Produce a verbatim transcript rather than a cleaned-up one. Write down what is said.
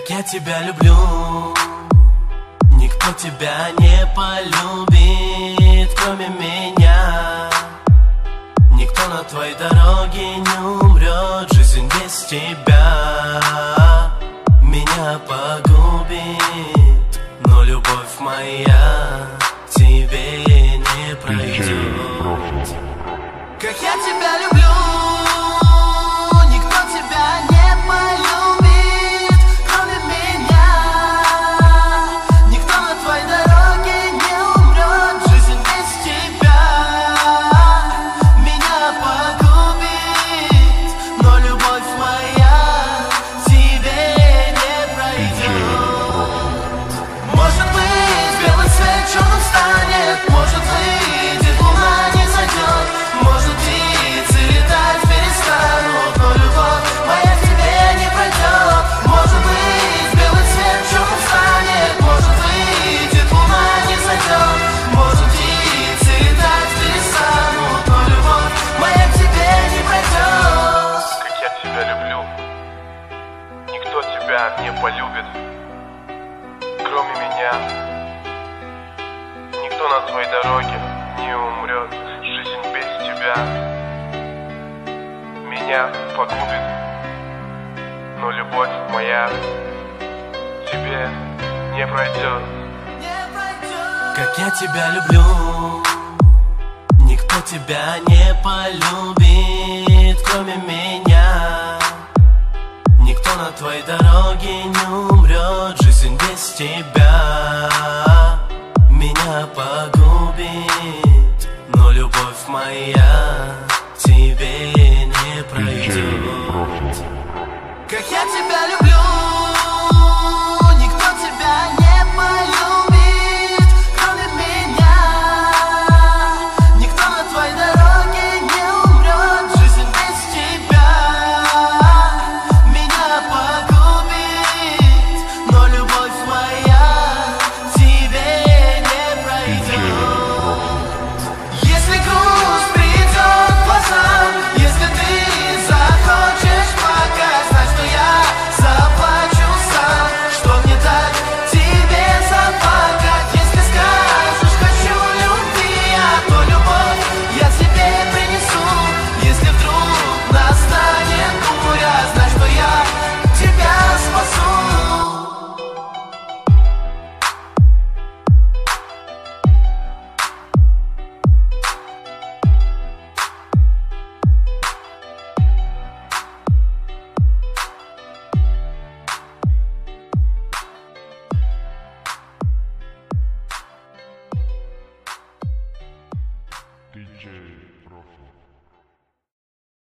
Как я тебя люблю, никто тебя не полюбит, кроме меня. Никто на твоей дороге не умрет, жизнь без тебя меня погубит, но любовь моя тебе не пройдет. Как я тебя люблю, никто тебя не полюбит, кроме меня. Никто на твоей дороге не умрет, жизнь без тебя меня погубит, но любовь моя тебе не пройдет. Может быть, белый свет черным станет, может выйдет луна, не зайдет. Может птицы летать перестанут, но любовь моя к тебе не пройдет. Может быть, белый цвет черным станет, может выйдет луна, не зайдет. Может птицы летать перестанут, но любовь моя к тебе не пройдет. Как я тебя люблю, никто тебя не полюбит, кроме меня. Никто на твоей дороге не умрет, жизнь без тебя меня погубит, но любовь моя тебе не пройдет. Как я тебя люблю, никто тебя не полюбит, кроме меня. Никто на твоей дороге не умрет, жизнь без тебя меня погубит, но любовь моя тебе не пройдет. Как я тебя люблю.